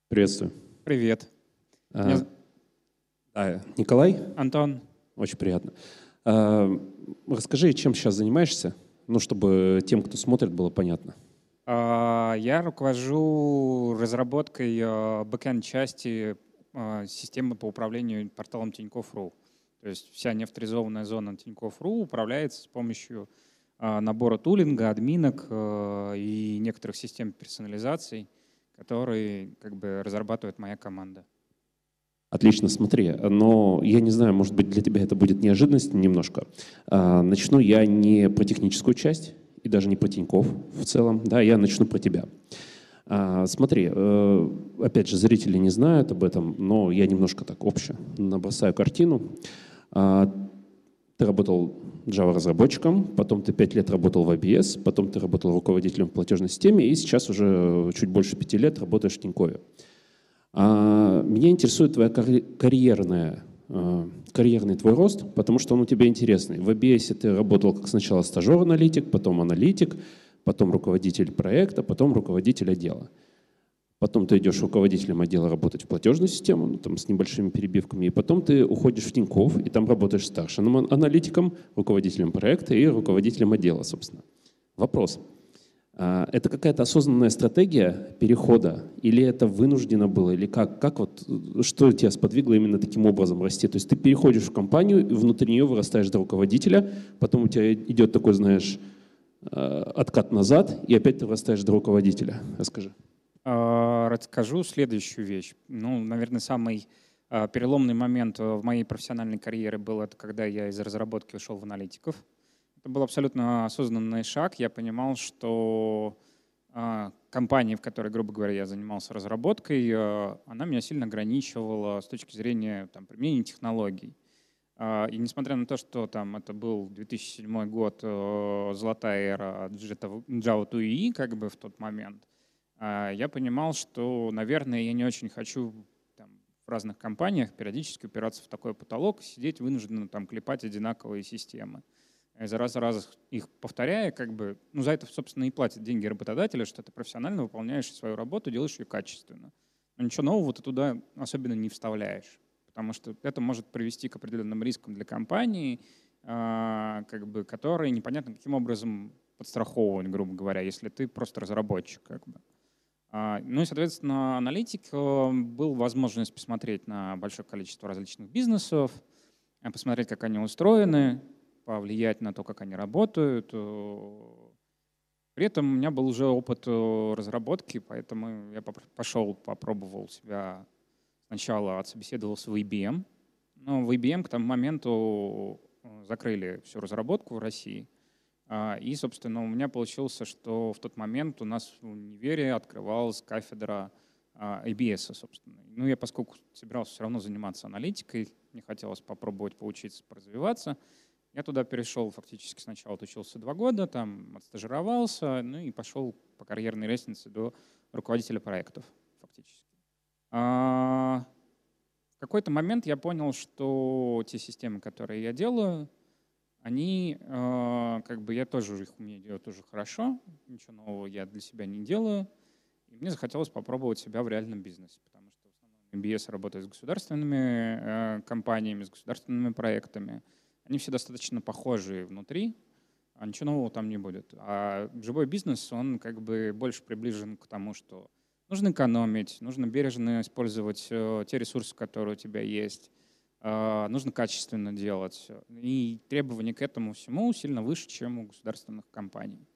Приветствую. Привет. А, Николай, Антон. очень приятно. А, Расскажи, чем сейчас занимаешься, ну, чтобы тем, кто смотрит, было понятно. Я руковожу разработкой бэкэнд-части системы по управлению порталом Тинькофф.ру. То есть вся неавторизованная зона Тинькофф.ру управляется с помощью набора тулинга, админок и некоторых систем персонализации, которые как бы разрабатывает моя команда. Отлично, смотри, но я не знаю, может быть, для тебя это будет неожиданность немножко. Начну я не про техническую часть и даже не про Тинькофф в целом, да, я начну про тебя. Смотри, опять же, зрители не знают об этом, но я немножко так обще набросаю картину. Ты работал Java-разработчиком, потом ты 5 лет работал в IBS, потом ты работал руководителем в платежной системе, и сейчас уже чуть больше 5 лет работаешь в Тинькове. Меня интересует твоя карьерный твой рост, потому что он у тебя интересный. В IBS ты работал как сначала стажер-аналитик, потом руководитель проекта, потом руководитель отдела. Потом ты идешь руководителем отдела работать в платежную систему, ну, там, с небольшими перебивками, и потом ты уходишь в Тинькофф, и там работаешь старшим аналитиком, руководителем проекта и руководителем отдела, собственно. Вопрос. Это какая-то осознанная стратегия перехода, или это вынуждено было, или что тебя сподвигло именно таким образом расти? То есть ты переходишь в компанию, и внутри нее вырастаешь до руководителя, потом у тебя идет такой, знаешь, откат назад, и опять ты вырастаешь до руководителя. Расскажи. Расскажу следующую вещь. Ну, наверное, самый переломный момент в моей профессиональной карьере был это, когда я из разработки ушел в аналитиков. Это был абсолютно осознанный шаг. Я понимал, что компания, в которой, грубо говоря, я занимался разработкой, она меня сильно ограничивала с точки зрения применения технологий. И несмотря на то, что это был 2007 год, золотая эра Java 2EE как бы в тот момент, я понимал, что, наверное, я не очень хочу в разных компаниях периодически упираться в такой потолок, сидеть вынужденно клепать одинаковые системы. Из раза в раз их повторяя, за это, собственно, и платят деньги работодателя, что ты профессионально выполняешь свою работу, делаешь ее качественно. Но ничего нового ты туда особенно не вставляешь, потому что это может привести к определенным рискам для компании, которые непонятно каким образом подстраховывать, грубо говоря, если ты просто разработчик. Ну и, соответственно, аналитик был возможность посмотреть на большое количество различных бизнесов, посмотреть, как они устроены, повлиять на то, как они работают. При этом у меня был уже опыт разработки, поэтому я попробовал себя. Сначала отсобеседовался в IBM. Но в IBM к тому моменту закрыли всю разработку в России. И, собственно, у меня получилось, что в тот момент у нас в универе открывалась кафедра IBS, собственно. Ну, я, поскольку собирался все равно заниматься аналитикой, мне хотелось попробовать поучиться, поразвиваться, я туда перешел фактически сначала, отучился 2 года, там отстажировался, ну и пошел по карьерной лестнице до руководителя проектов фактически. В какой-то момент я понял, что те системы, которые я делаю, они, я тоже их умею делать тоже хорошо, ничего нового я для себя не делаю. И мне захотелось попробовать себя в реальном бизнесе, потому что в основном MBS работает с государственными компаниями, с государственными проектами. Они все достаточно похожие внутри, а ничего нового там не будет. А живой бизнес, он больше приближен к тому, что нужно экономить, нужно бережно использовать те ресурсы, которые у тебя есть, нужно качественно делать. И требования к этому всему сильно выше, чем у государственных компаний.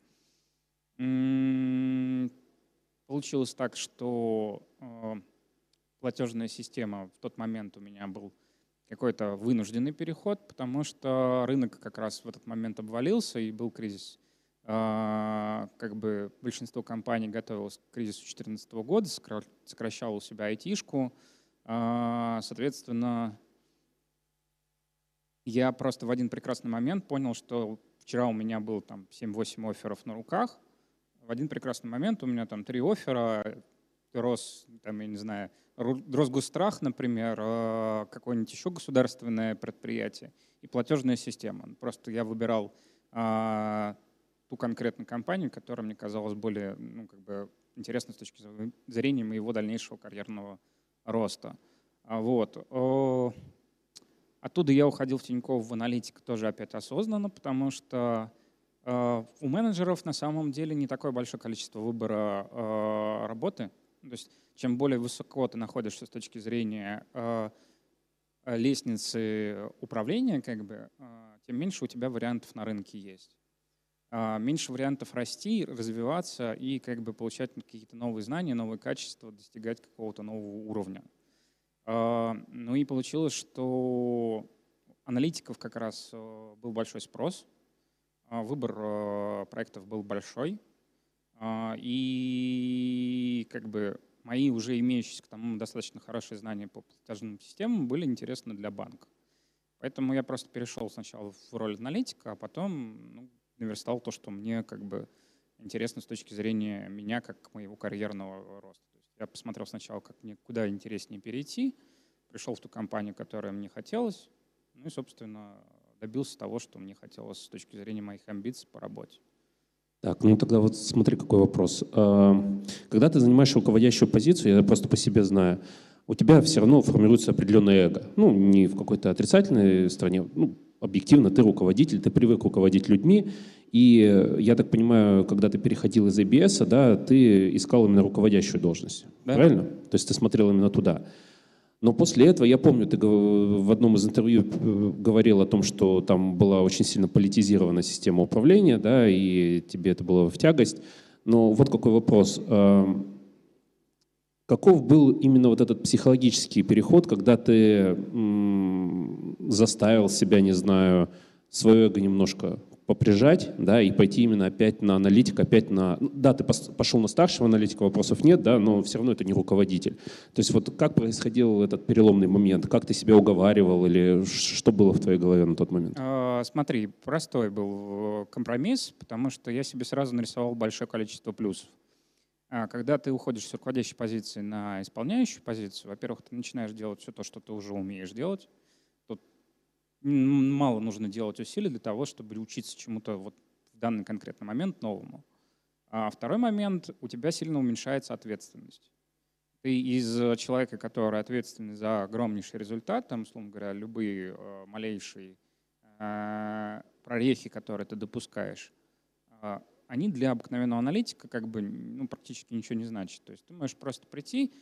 Получилось так, что платежная система в тот момент у меня был какой-то вынужденный переход, потому что рынок как раз в этот момент обвалился и был кризис. Большинство компаний готовилось к кризису 2014 года, сокращало у себя айтишку. Соответственно, я просто в один прекрасный момент понял, что вчера у меня было 7-8 офферов на руках. В один прекрасный момент у меня 3 оффера, Росгострах, например, какое-нибудь еще государственное предприятие и платежная система. Просто я выбирал ту конкретную компанию, которая мне казалась более интересно с точки зрения моего дальнейшего карьерного роста. Оттуда я уходил в Тинькофф в аналитику тоже опять осознанно, потому что у менеджеров на самом деле не такое большое количество выбора работы. То есть чем более высоко ты находишься с точки зрения лестницы управления, тем меньше у тебя вариантов на рынке есть. Меньше вариантов расти, развиваться и получать какие-то новые знания, новые качества, достигать какого-то нового уровня. Ну и получилось, что аналитиков как раз был большой спрос, выбор проектов был большой, и мои уже имеющиеся к тому достаточно хорошие знания по платежным системам были интересны для банка. Поэтому я просто перешел сначала в роль аналитика, а потом наверстал то, что мне интересно с точки зрения меня, как моего карьерного роста. То есть я посмотрел сначала, как мне куда интереснее перейти, пришел в ту компанию, которая мне хотелось, ну и, собственно, добился того, что мне хотелось с точки зрения моих амбиций по работе. Так, ну тогда вот смотри, какой вопрос. Когда ты занимаешь руководящую позицию, я просто по себе знаю, у тебя все равно формируется определенное эго. Ну, не в какой-то отрицательной стороне, объективно ты руководитель, ты привык руководить людьми, и я так понимаю, когда ты переходил из ABS, да, ты искал именно руководящую должность, да. Правильно? То есть ты смотрел именно туда. Но после этого, я помню, ты в одном из интервью говорил о том, что там была очень сильно политизирована система управления, да, и тебе это было в тягость. Но вот какой вопрос. Каков был именно вот этот психологический переход, когда ты заставил себя, не знаю, свое эго немножко поприжать, да, и пойти именно опять на аналитик, опять на... Да, ты пошел на старшего аналитика, вопросов нет, да, но все равно это не руководитель. То есть вот как происходил этот переломный момент? Как ты себя уговаривал или что было в твоей голове на тот момент? Смотри, простой был компромисс, потому что я себе сразу нарисовал большое количество плюсов. Когда ты уходишь с руководящей позиции на исполняющую позицию, во-первых, ты начинаешь делать все то, что ты уже умеешь делать. Тут мало нужно делать усилий для того, чтобы учиться чему-то вот в данный конкретный момент новому. А второй момент, у тебя сильно уменьшается ответственность. Ты из человека, который ответственный за огромнейший результат, там, условно говоря, любые малейшие прорехи, которые ты допускаешь, они для обыкновенного аналитика практически ничего не значат. То есть ты можешь просто прийти,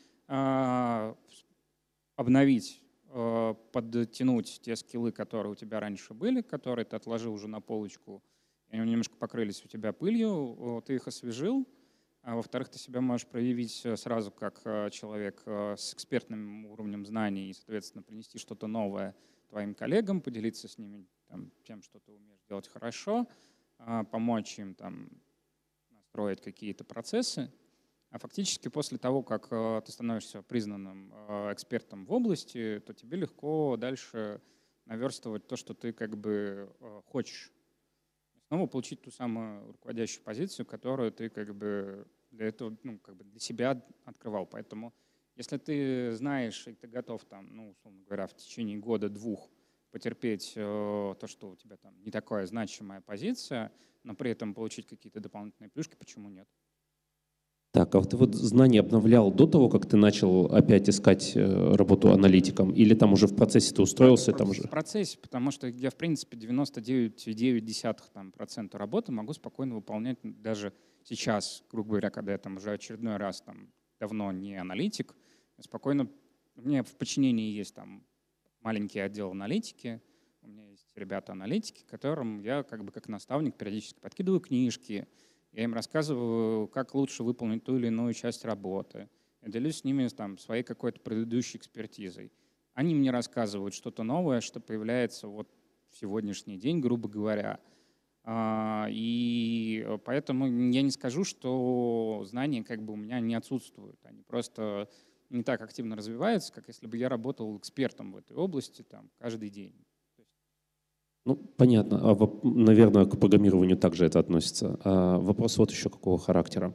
обновить, подтянуть те скиллы, которые у тебя раньше были, которые ты отложил уже на полочку, и они немножко покрылись у тебя пылью, ты их освежил. А во-вторых, ты себя можешь проявить сразу как человек с экспертным уровнем знаний и, соответственно, принести что-то новое твоим коллегам, поделиться с ними тем, что ты умеешь делать хорошо, помочь им настроить какие-то процессы. А фактически после того, как ты становишься признанным экспертом в области, то тебе легко дальше наверстывать то, что ты хочешь. Снова получить ту самую руководящую позицию, которую ты для этого для себя открывал. Поэтому если ты знаешь и ты готов условно говоря, в течение года-двух потерпеть то, что у тебя не такая значимая позиция, но при этом получить какие-то дополнительные плюшки, почему нет? Так, а ты вот знания обновлял до того, как ты начал опять искать работу аналитиком? Или там уже в процессе ты устроился? В процессе, потому что я, в принципе, 99,9% работы могу спокойно выполнять даже сейчас, грубо говоря, когда я уже очередной раз давно не аналитик, спокойно, у меня в подчинении есть маленький отдел аналитики, у меня есть ребята-аналитики, которым я как наставник периодически подкидываю книжки, я им рассказываю, как лучше выполнить ту или иную часть работы. Я делюсь с ними своей какой-то предыдущей экспертизой. Они мне рассказывают что-то новое, что появляется вот в сегодняшний день, грубо говоря. И поэтому я не скажу, что знания у меня не отсутствуют. Они просто не так активно развиваются, как если бы я работал экспертом в этой области каждый день. Ну, понятно. Наверное, к программированию также это относится. Вопрос вот еще какого характера.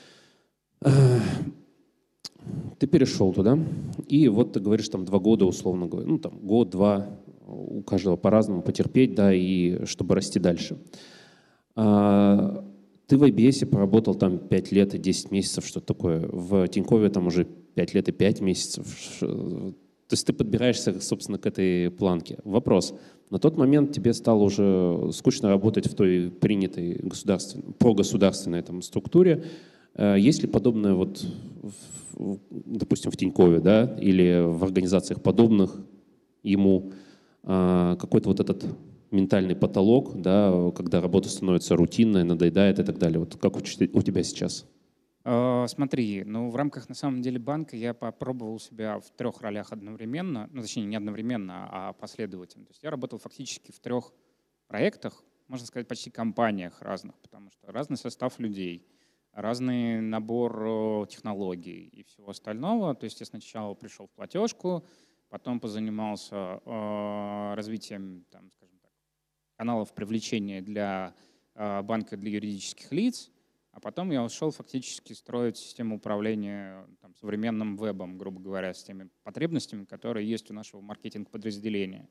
Ты перешел туда, и вот ты говоришь, 2 года, условно говоря, год-два, у каждого по-разному потерпеть, да, и чтобы расти дальше. Ты Ты в IBS поработал там 5 лет и 10 месяцев, что-то такое. В Тинькове там уже 5 лет и 5 месяцев. То есть ты подбираешься, собственно, к этой планке. Вопрос. На тот момент тебе стало уже скучно работать в той принятой прогосударственной там структуре. Есть ли подобное вот, допустим, в Тинькове, да, или в организациях подобных ему какой-то вот этот ментальный потолок, да, когда работа становится рутинной, надоедает и так далее. Вот как у тебя сейчас? Смотри, ну в рамках на самом деле банка я попробовал себя в 3 ролях одновременно, ну точнее не одновременно, а последовательно. То есть я работал фактически в 3 проектах, можно сказать, почти компаниях разных, потому что разный состав людей, разный набор технологий и всего остального. То есть я сначала пришел в платежку, потом позанимался развитием, там, скажем так, каналов привлечения для банка для юридических лиц, а потом я ушел фактически строить систему управления там, современным вебом, грубо говоря, с теми потребностями, которые есть у нашего маркетинг-подразделения.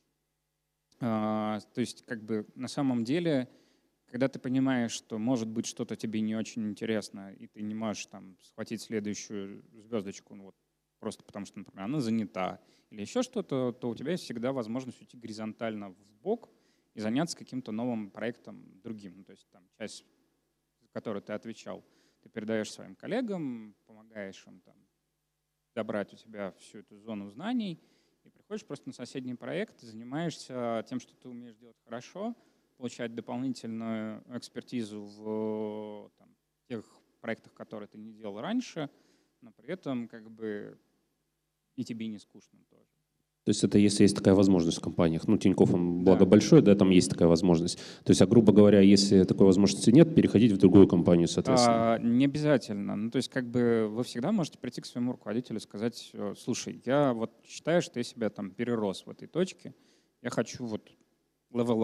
То есть как бы на самом деле, когда ты понимаешь, что может быть что-то тебе не очень интересно, и ты не можешь там схватить следующую звездочку, ну, вот, просто потому что, например, она занята или еще что-то, то у тебя есть всегда возможность уйти горизонтально в бок и заняться каким-то новым проектом другим. Ну, то есть там часть, за которую ты отвечал, ты передаешь своим коллегам, помогаешь им там добрать у тебя всю эту зону знаний и приходишь просто на соседний проект, занимаешься тем, что ты умеешь делать хорошо, получать дополнительную экспертизу в там, тех проектах, которые ты не делал раньше, но при этом как бы и тебе не скучно тоже. То есть это если есть такая возможность в компаниях. Ну, Тинькофф, он, благо, большой, да, там есть такая возможность. То есть, грубо говоря, если такой возможности нет, переходить в другую компанию, соответственно. Не обязательно. Ну, то есть как бы вы всегда можете прийти к своему руководителю и сказать: слушай, я вот считаю, что я себя там перерос в этой точке, я хочу вот level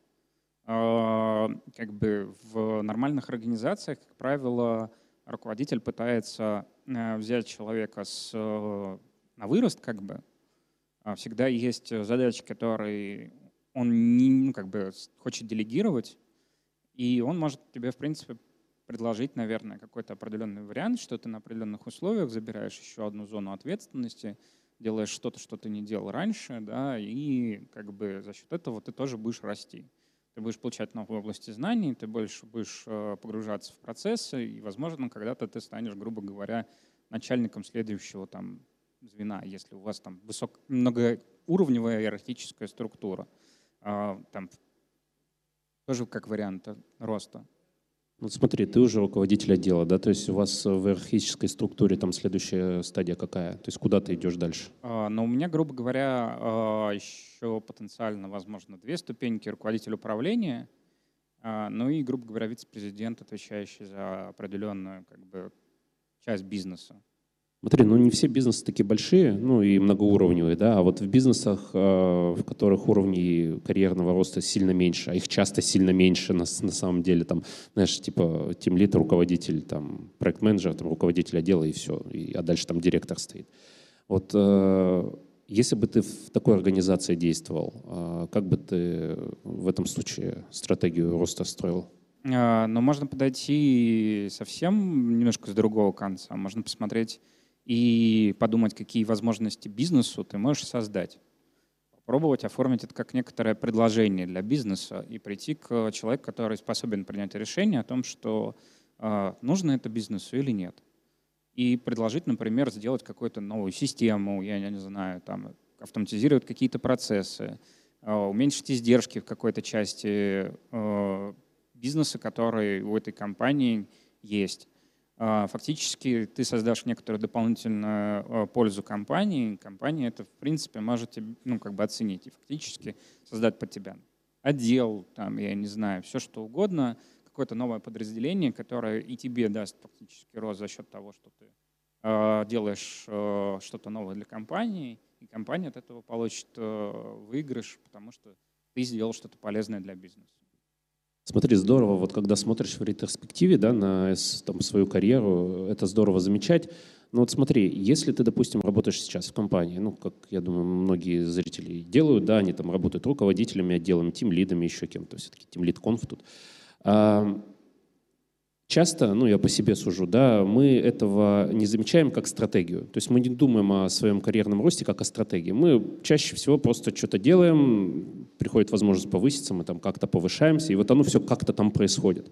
up. Как бы в нормальных организациях, как правило, руководитель пытается взять человека на вырост, как бы. Всегда есть задачи, которые он не, ну, как бы хочет делегировать, и он может тебе, в принципе, предложить, наверное, какой-то определенный вариант, что ты на определенных условиях забираешь еще одну зону ответственности, делаешь что-то, что ты не делал раньше, да, и как бы за счет этого ты тоже будешь расти. Ты будешь получать новые области знаний, ты больше будешь погружаться в процессы, и, возможно, когда-то ты станешь, грубо говоря, начальником следующего там звена, если у вас там многоуровневая иерархическая структура. Там тоже как вариант роста. Вот смотри, ты уже руководитель отдела, да? То есть у вас в иерархической структуре там следующая стадия какая? То есть куда ты идешь дальше? Но у меня, грубо говоря, еще потенциально, возможно, 2 ступеньки: руководитель управления, ну и, грубо говоря, вице-президент, отвечающий за определенную как бы часть бизнеса. Смотри, ну не все бизнесы такие большие, ну и многоуровневые, да, а вот в бизнесах, в которых уровни карьерного роста сильно меньше, а их часто сильно меньше на самом деле, там, знаешь, типа тимлид, руководитель, там, проект-менеджер, там, руководитель отдела и все, а дальше там директор стоит. Вот если бы ты в такой организации действовал, как бы ты в этом случае стратегию роста строил? Но можно подойти совсем немножко с другого конца. Можно посмотреть и подумать, какие возможности бизнесу ты можешь создать. Попробовать оформить это как некоторое предложение для бизнеса и прийти к человеку, который способен принять решение о том, что нужно это бизнесу или нет. И предложить, например, сделать какую-то новую систему, я не знаю, там, автоматизировать какие-то процессы, уменьшить издержки в какой-то части бизнеса, который у этой компании есть. Фактически ты создашь некоторую дополнительную пользу компании. Компания это, в принципе, может ну, как бы оценить и фактически создать под тебя отдел, там, я не знаю, все что угодно, какое-то новое подразделение, которое и тебе даст фактически рост за счет того, что ты делаешь что-то новое для компании, и компания от этого получит выигрыш, потому что ты сделал что-то полезное для бизнеса. Смотри, здорово, вот когда смотришь в ретроспективе, да, на там, свою карьеру, это здорово замечать. Но вот смотри, если ты, допустим, работаешь сейчас в компании, ну, как, я думаю, многие зрители делают, да, они там работают руководителями отделами, тимлидами, еще кем-то, все-таки тимлид-конф тут. часто, ну, я по себе сужу, да, мы этого не замечаем как стратегию. То есть мы не думаем о своем карьерном росте как о стратегии. Мы чаще всего просто что-то делаем, приходит возможность повыситься, мы там как-то повышаемся, и вот оно все как-то там происходит.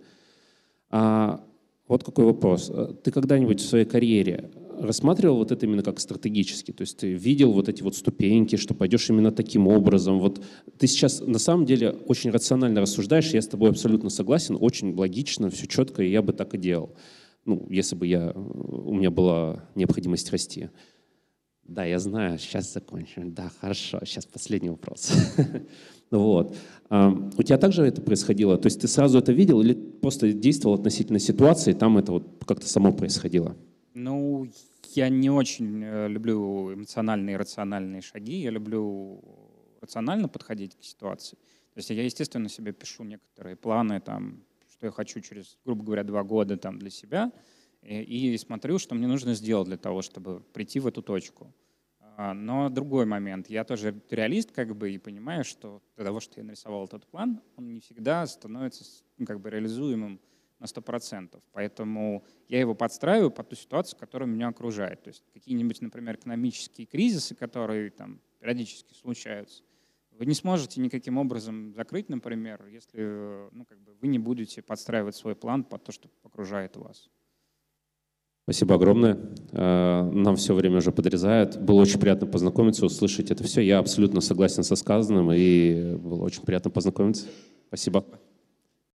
Вот какой вопрос. Ты когда-нибудь в своей карьере рассматривал вот это именно как стратегически? То есть ты видел вот эти вот ступеньки, что пойдешь именно таким образом? Вот ты сейчас на самом деле очень рационально рассуждаешь, я с тобой абсолютно согласен, очень логично, все четко, и я бы так и делал. Ну, если бы у меня была необходимость расти. Да, я знаю, сейчас закончим. Да, хорошо, сейчас последний вопрос. Вот. У тебя также это происходило? То есть ты сразу это видел или просто действовал относительно ситуации, там это вот как-то само происходило? Ну, я не очень люблю эмоциональные и рациональные шаги. Я люблю рационально подходить к ситуации. То есть я, естественно, себе пишу некоторые планы, там, что я хочу через, грубо говоря, 2 года там, для себя, и смотрю, что мне нужно сделать для того, чтобы прийти в эту точку. Но другой момент. Я тоже реалист, как бы, и понимаю, что для того, что я нарисовал этот план, он не всегда становится, ну, как бы, реализуемым на 100%. Поэтому я его подстраиваю под ту ситуацию, которая меня окружает. То есть какие-нибудь, например, экономические кризисы, которые там периодически случаются, вы не сможете никаким образом закрыть, например, если, ну, как бы, вы не будете подстраивать свой план под то, что окружает вас. Спасибо огромное. Нам все время уже подрезают. Было очень приятно познакомиться, услышать это все. Я абсолютно согласен со сказанным, и было очень приятно познакомиться. Спасибо.